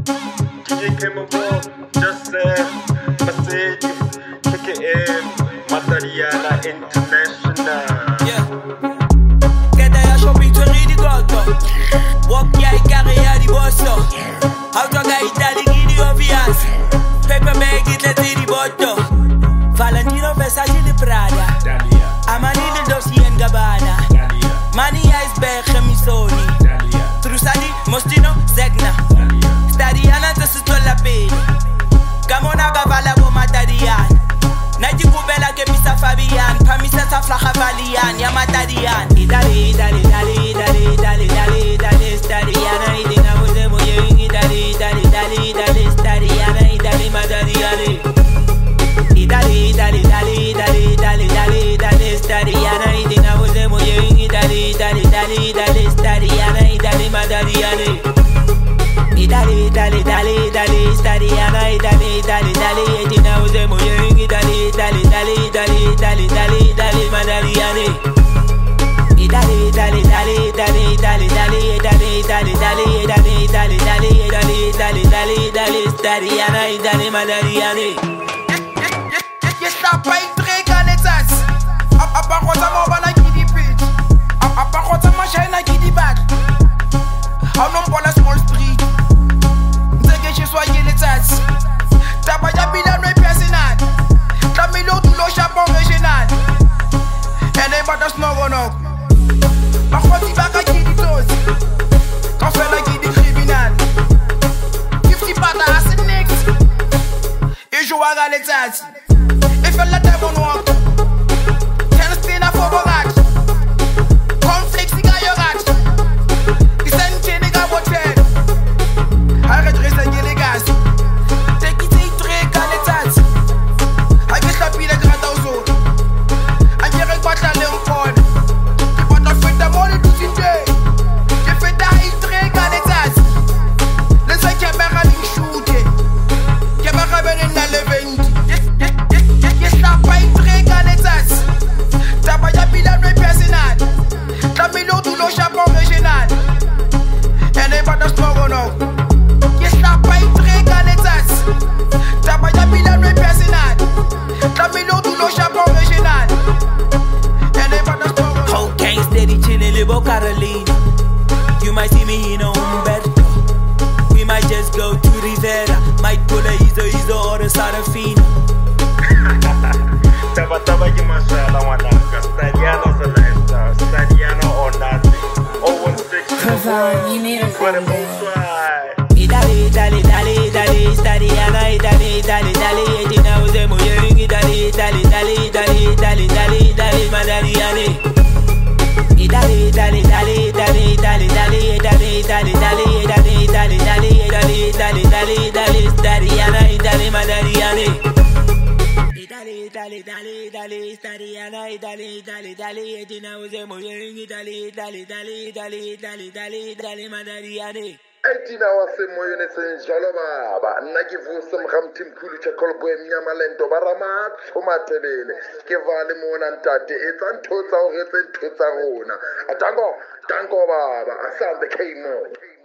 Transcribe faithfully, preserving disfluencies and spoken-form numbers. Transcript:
D J Chemical, Joseph, Masedi, K K M, Matariana International. Yeah. Get a shopping to read the goto. Walk ya carry ya di bosso. How to get Italy gidi obvious. Paper bag it let the botto. Valentino Versace di Prada. Amani the Dolce and Gabbana. Money iceberg chemisoni. Trusadi Mostino Zegna. Stadiana to sutola peni. Gamona gavala go matarian. Naji kubela ke misa Fabian. Pamisa sa flaha valian. Ya matarian. Idali, idali, idali, idali, idali, idali, idali, stadiana. Idina muze moye idali, idali, idali, idali, stadiana. Idali matariani. Idali, idali, idali, idali, idali, idali, idali, stadiana. Idina muze moye idali, idali, idali, idali, stadiana. Idali matariani. Idali, idali, idali, idali, stadiana. Idali, idali, idali, idina muze moye idali, idali, idali, idali, idali, idali, idali, matariani. Idali, idali, idali, idali, idali, idali, idali, idali, idali, idali, idali, idali, idali, idali, idali, idali, stadiana. Idali matariani. Je sta pa intriga netas. A pa kota mo bana kidi pitch. A pa kota mo shine kidi back. A non pour la small street. Nzege chez soi ye netas. Taba ya bila no personal. Tamilo tout le Japon régional. Elle est pas dans ce nogonok. Par contre il va qu'à kidi tos. Quand fait la kidi criminal. fifty pata as next. Et joue à galetas. If I let them walk, can't stay in a foborat. Conflict, you got your rat. It's an chain, got what head. I redress the gilly gas. Take it, take three caletats. I get la pile grand oiseau. I get a battle en code. Tu vas t'en faire de money tout une day. J'ai fait d'ailleurs three caletats. Les cinq caméras d'une shoot. Caméra ben in the event. Tapa intriga netas. Tapa ya bila no personal. Tamilo tout le Japon régional. Elle est pas dans ce mogono. Yes, tapa intriga netas. Tapa ya bila no personal. Tamilo tout le Japon régional. Elle est pas dans ce mogono. Cocaine steady chillin' Libo Carolina. You might see me in a Humberto. We might just go to Rivera. Might pull a Izo Izo or a Sarafina. Taba taba yi mashallah wanaka. Stadiana for lifestyle. Stadiana or nothing. oh one six. Kavon, you need a Incredible try. Idali, idali, idali, idali, stadiana. Idali, idali, idali, idina uze moye idali, idali, idali, idali, idali, idali, idali, matariani. Idali, idali, idali, idali, idali, idali, idali, idali, idali, idali, idali, idali, idali, idali, idali, idali, stadiana. Idali matariani. Idali, idali, idali, idali, stadiana. Idali, idali, idali, idina uze moye idali, idali, idali, idali, idali, idali, idali, matariani. Eighteen hours moyo ne senjalo baba nna ke vuse mgamthi mkhulu chekolbo emnyama lento barama tshomatebele ke vale mona ntate etsa ntho tsa o retse ntho tsa rona atango tango baba asambe kemo.